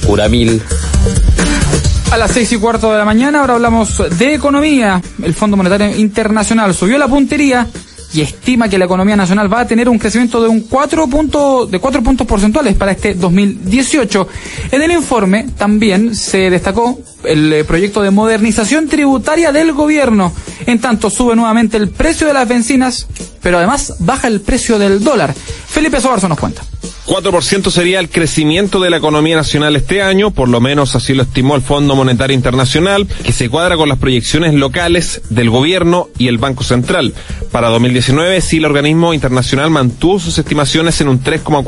locura mil. A las 6:15 de la mañana, ahora hablamos de economía. El Fondo Monetario Internacional subió la puntería y estima que la economía nacional va a tener un crecimiento de 4 puntos porcentuales para este 2018. En el informe también se destacó el proyecto de modernización tributaria del gobierno. En tanto, sube nuevamente el precio de las bencinas, pero además baja el precio del dólar. Felipe Sobarzo nos cuenta. 4% sería el crecimiento de la economía nacional este año, por lo menos así lo estimó el Fondo Monetario Internacional, que se cuadra con las proyecciones locales del gobierno y el Banco Central. Para 2019, sí, el organismo internacional mantuvo sus estimaciones en un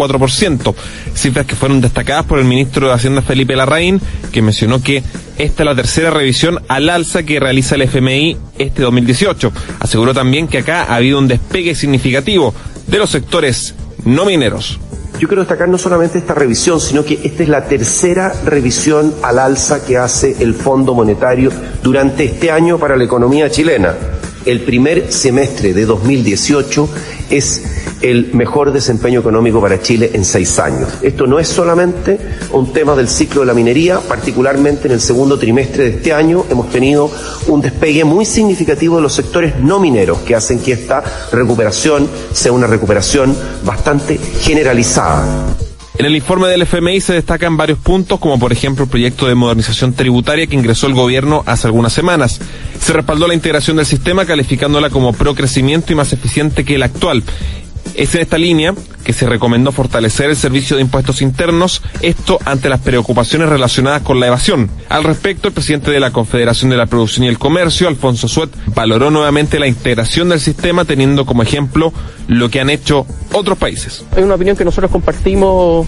3,4%, cifras que fueron destacadas por el ministro de Hacienda Felipe Larraín, que mencionó que esta es la tercera revisión al alza que realiza el FMI este 2018. Aseguró también que acá ha habido un despegue significativo de los sectores no mineros. Yo quiero destacar no solamente esta revisión, sino que esta es la tercera revisión al alza que hace el Fondo Monetario durante este año para la economía chilena. El primer semestre de 2018 es el mejor desempeño económico para Chile en 6 años. Esto no es solamente un tema del ciclo de la minería, particularmente en el segundo trimestre de este año hemos tenido un despegue muy significativo de los sectores no mineros que hacen que esta recuperación sea una recuperación bastante generalizada. En el informe del FMI se destacan varios puntos, como por ejemplo el proyecto de modernización tributaria que ingresó el gobierno hace algunas semanas. Se respaldó la integración del sistema calificándola como pro-crecimiento y más eficiente que el actual. Es en esta línea que se recomendó fortalecer el servicio de impuestos internos, esto ante las preocupaciones relacionadas con la evasión. Al respecto, el presidente de la Confederación de la Producción y el Comercio, Alfonso Suet, valoró nuevamente la integración del sistema, teniendo como ejemplo lo que han hecho otros países. Hay una opinión que nosotros compartimos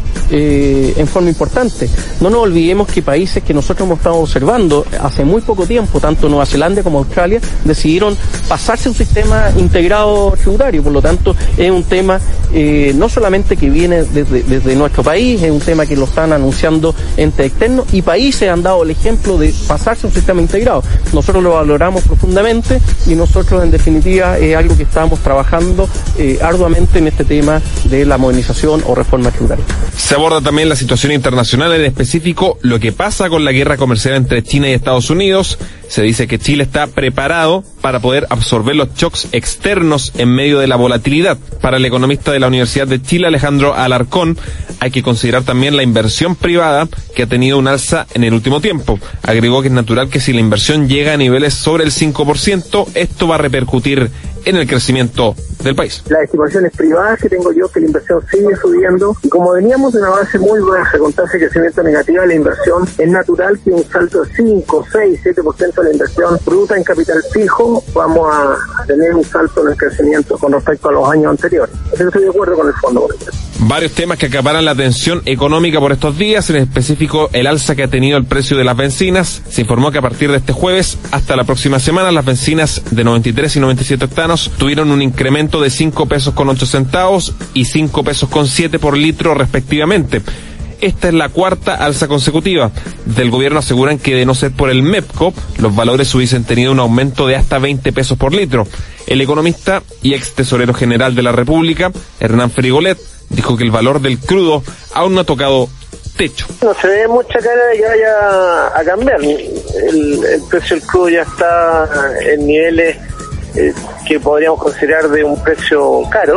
en forma importante. No nos olvidemos que países que nosotros hemos estado observando hace muy poco tiempo, tanto Nueva Zelanda como Australia, decidieron pasarse a un sistema integrado tributario. Por lo tanto, es un tema no solamente que viene desde nuestro país, es un tema que lo están anunciando entes externos y países han dado el ejemplo de pasarse a un sistema integrado. Nosotros lo valoramos profundamente y nosotros en definitiva es algo que estamos trabajando arduamente en este tema de la modernización o reforma tributaria. Se aborda también la situación internacional, en específico lo que pasa con la guerra comercial entre China y Estados Unidos. Se dice que Chile está preparado para poder absorber los shocks externos en medio de la volatilidad. Para el economista de la Universidad de Chile, Alejandro Alarcón, hay que considerar también la inversión privada que ha tenido un alza en el último tiempo. Agregó que es natural que si la inversión llega a niveles sobre el 5%, esto va a repercutir en el crecimiento del país. Las estimaciones privadas que tengo yo, que la inversión sigue subiendo, y como veníamos de una base muy baja con tasa de crecimiento negativa, la inversión es natural que un salto de 5, 6, 7% de la inversión bruta en capital fijo, vamos a tener un salto en el crecimiento con respecto a los años anteriores. Así que estoy de acuerdo con el Fondo Monetario. Varios temas que acaparan la atención económica por estos días, en específico el alza que ha tenido el precio de las bencinas. Se informó que a partir de este jueves hasta la próxima semana las bencinas de 93 y 97 octanos tuvieron un incremento de 5 pesos con 8 centavos y 5 pesos con 7 por litro respectivamente. Esta es la cuarta alza consecutiva. Del gobierno aseguran que de no ser por el MEPCO, los valores hubiesen tenido un aumento de hasta 20 pesos por litro. El economista y ex tesorero general de la República, Hernán Frigolet, dijo que el valor del crudo aún no ha tocado techo. No se ve mucha cara de que vaya a cambiar. El precio del crudo ya está en niveles que podríamos considerar de un precio caro,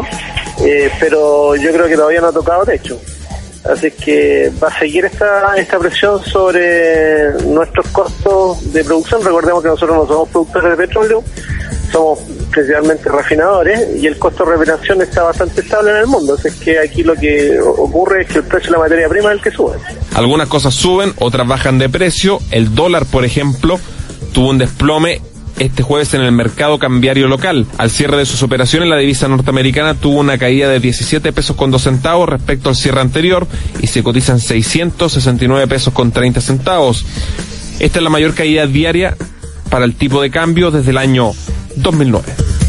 pero yo creo que todavía no ha tocado techo. Así que va a seguir esta presión sobre nuestros costos de producción. Recordemos que nosotros no somos productores de petróleo, somos principalmente refinadores y el costo de refinación está bastante estable en el mundo. Así que aquí lo que ocurre es que el precio de la materia prima es el que sube. Algunas cosas suben, otras bajan de precio. El dólar, por ejemplo, tuvo un desplome este jueves en el mercado cambiario local. Al cierre de sus operaciones, la divisa norteamericana tuvo una caída de 17 pesos con 2 centavos respecto al cierre anterior y se cotizan 669 pesos con 30 centavos. Esta es la mayor caída diaria para el tipo de cambio desde el año 2009.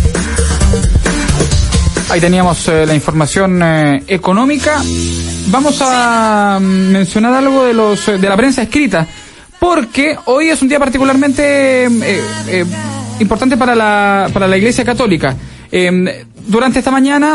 Ahí teníamos la información económica. Vamos a mencionar algo de la prensa escrita, porque hoy es un día particularmente importante para la Iglesia Católica. Durante esta mañana